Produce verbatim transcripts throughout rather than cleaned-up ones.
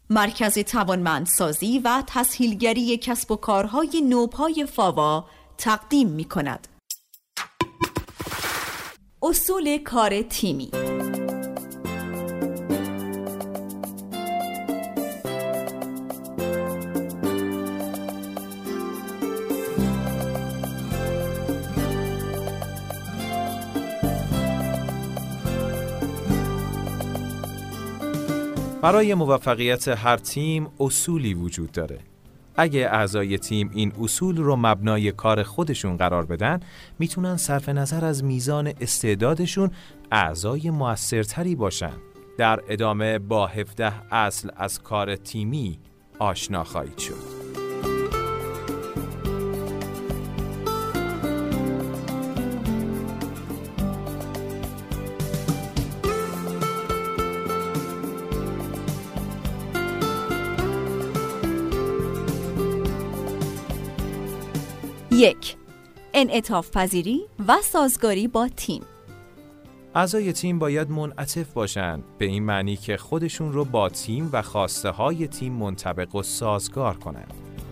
مرکز توانمندسازی و تسهیلگری کسب و کارهای نوپای فاوا تقدیم می کند. اصول کار تیمی. برای موفقیت هر تیم اصولی وجود داره. اگه اعضای تیم این اصول رو مبنای کار خودشون قرار بدن، میتونن صرف نظر از میزان استعدادشون اعضای موثرتری باشن. در ادامه با هفده اصل از کار تیمی آشنا خواهید شد. یک. انعطاف پذیری و سازگاری با تیم. اعضای تیم باید منعطف باشند، به این معنی که خودشون رو با تیم و خواسته های تیم منطبق و سازگار کنند.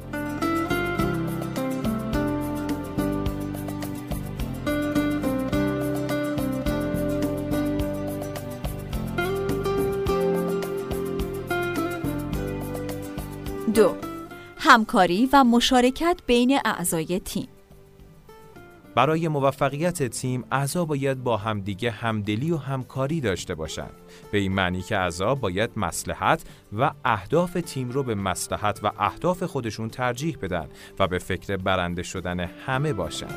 دو. همکاری و مشارکت بین اعضای تیم. برای موفقیت تیم، اعضا باید با همدیگه همدلی و همکاری داشته باشند. به این معنی که اعضا باید مصلحت و اهداف تیم رو به مصلحت و اهداف خودشون ترجیح بدن و به فکر برنده شدن همه باشند.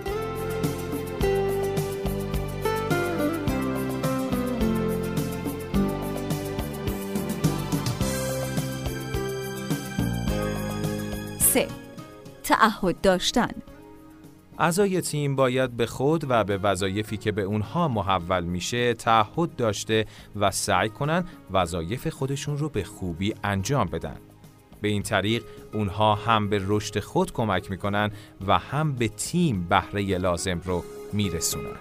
سه. تعهد داشتن. اعضای تیم باید به خود و به وظایفی که به اونها محول میشه تعهد داشته و سعی کنن وظایف خودشون رو به خوبی انجام بدن. به این طریق اونها هم به رشد خود کمک میکنن و هم به تیم بهره لازم رو میرسونن.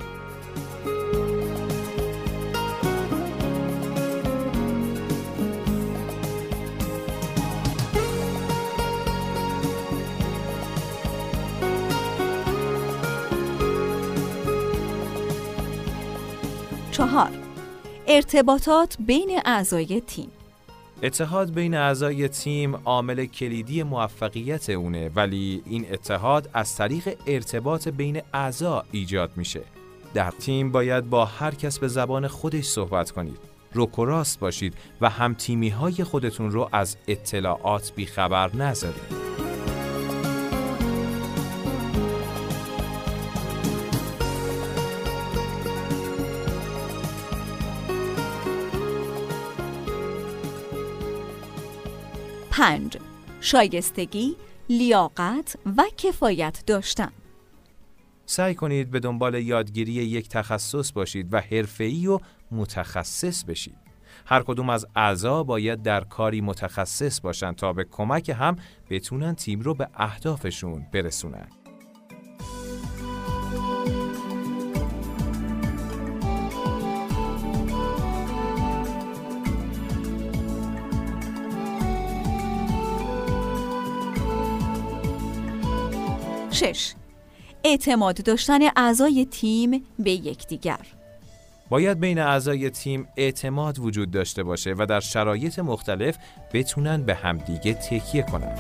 چهار. ارتباطات بین اعضای تیم. اتحاد بین اعضای تیم عامل کلیدی موفقیت اونه، ولی این اتحاد از طریق ارتباط بین اعضا ایجاد میشه. در تیم باید با هر کس به زبان خودش صحبت کنید. رک و راست باشید و هم تیمی های خودتون رو از اطلاعات بیخبر نذارید. پنج. شایستگی، لیاقت و کفایت داشتن. سعی کنید به دنبال یادگیری یک تخصص باشید و حرفه‌ای و متخصص بشید. هر کدوم از اعضا باید در کاری متخصص باشن تا به کمک هم بتونن تیم رو به اهدافشون برسونن. شش. اعتماد داشتن اعضای تیم به یکدیگر. باید بین اعضای تیم اعتماد وجود داشته باشه و در شرایط مختلف بتونن به همدیگه تکیه کنن.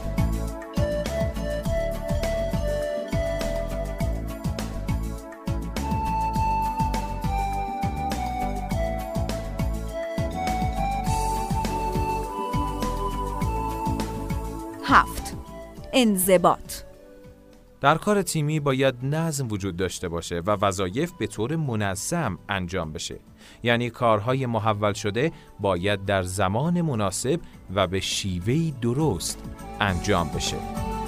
هفت. انضباط. در کار تیمی باید نظم وجود داشته باشه و وظایف به طور منظم انجام بشه. یعنی کارهای محول شده باید در زمان مناسب و به شیوهی درست انجام بشه.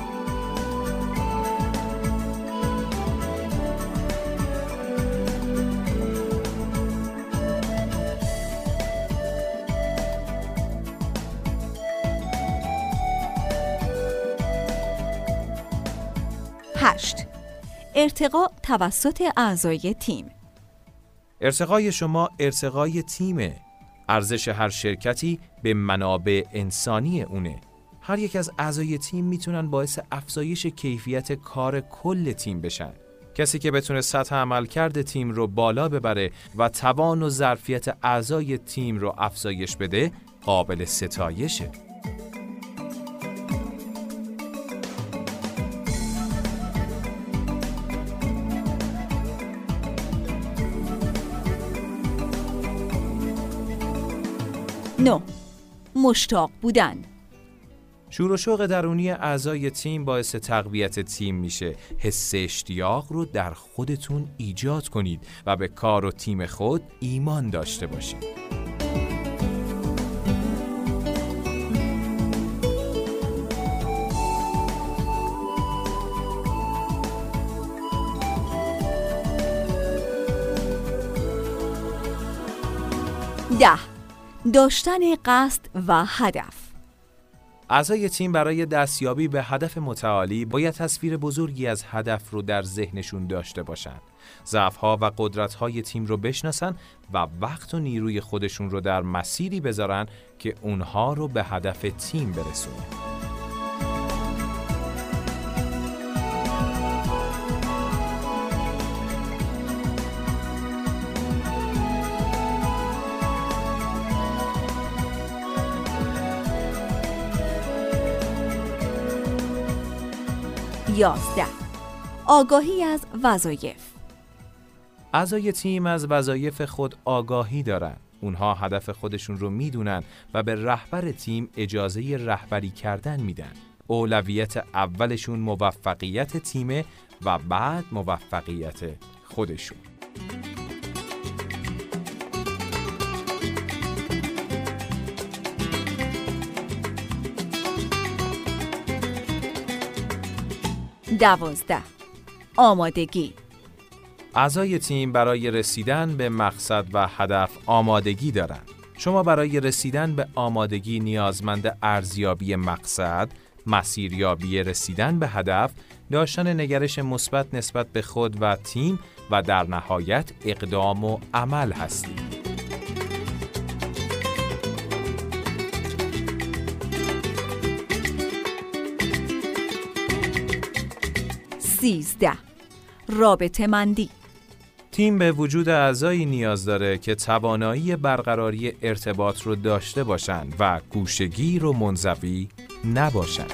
هشت. ارتقا توسط اعضای تیم. ارتقای شما ارتقای تیمه. ارزش هر شرکتی به منابع انسانی اونه. هر یک از اعضای تیم میتونن باعث افزایش کیفیت کار کل تیم بشن. کسی که بتونه سطح عملکرد تیم رو بالا ببره و توان و ظرفیت اعضای تیم رو افزایش بده، قابل ستایشه. نه. مشتاق بودن. شور و شوق درونی اعضای تیم باعث تقویت تیم میشه. حس اشتیاق رو در خودتون ایجاد کنید و به کار و تیم خود ایمان داشته باشید. ده. داشتن قصد و هدف. اعضای تیم برای دستیابی به هدف متعالی باید تصویر بزرگی از هدف رو در ذهنشون داشته باشن. ضعف‌ها و قدرت‌های تیم رو بشناسن و وقت و نیروی خودشون رو در مسیری بذارن که اونها رو به هدف تیم برسونه. یازده. آگاهی از وظایف. اعضای تیم از وظایف خود آگاهی دارن. اونها هدف خودشون رو میدونن و به رهبر تیم اجازه رهبری کردن میدن. اولویت اولشون موفقیت تیمه و بعد موفقیت خودشون. دوازده. آمادگی. اعضای تیم برای رسیدن به مقصد و هدف آمادگی دارند. شما برای رسیدن به آمادگی نیازمند ارزیابی مقصد، مسیریابی رسیدن به هدف، داشتن نگرش مثبت نسبت به خود و تیم و در نهایت اقدام و عمل هستید. سیزده. رابطه مندی. تیم به وجود اعضایی نیاز داره که توانایی برقراری ارتباط رو داشته باشند و گوشه‌گیر و منزوی نباشند.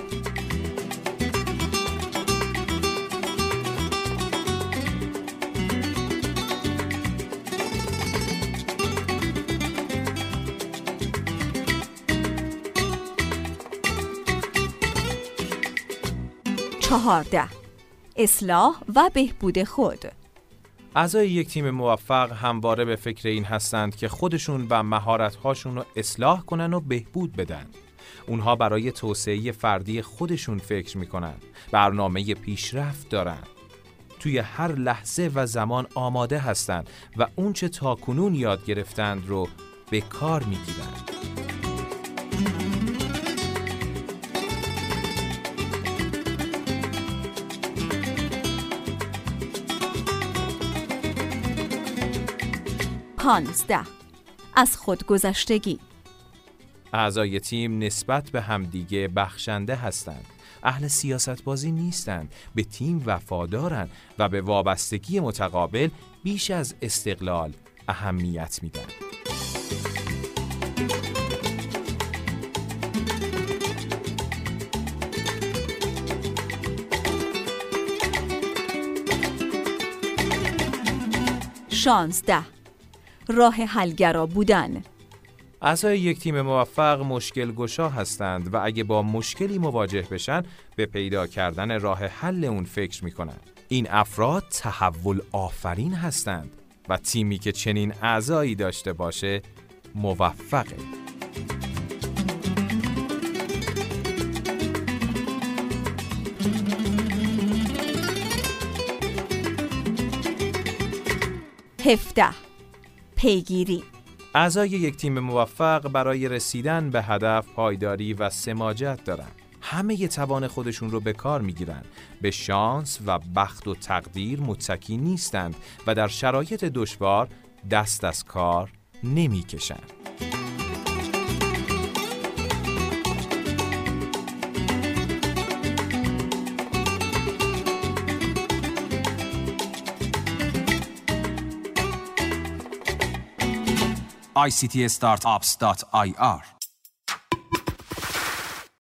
چهارده. اصلاح و بهبود خود. اعضای یک تیم موفق همواره به فکر این هستند که خودشون و مهارت‌هاشون رو اصلاح کنن و بهبود بدن. اونها برای توسعه فردی خودشون فکر میکنن، برنامه پیشرفت دارن. توی هر لحظه و زمان آماده هستند و اونچه تاکنون یاد گرفتند رو به کار میگیرن. پانزده. از خودگذشتگی. اعضای تیم نسبت به همدیگه بخشنده هستند. اهل سیاست بازی نیستند، به تیم وفادارند و به وابستگی متقابل بیش از استقلال اهمیت میدن. شانزده. راه حلگرا بودن. اعضای یک تیم موفق مشکل گشا هستند و اگه با مشکلی مواجه بشن به پیدا کردن راه حل اون فکر میکنن. این افراد تحول آفرین هستند و تیمی که چنین اعضایی داشته باشه موفقه. هفده. پیگیری. اعضای یک تیم موفق برای رسیدن به هدف پایداری و سماجت دارن. همه ی توان خودشون رو به کار میگیرن. به شانس و بخت و تقدیر متکی نیستند و در شرایط دشوار دست از کار نمیکشن. آی سی تی استارتاپس دات آی آر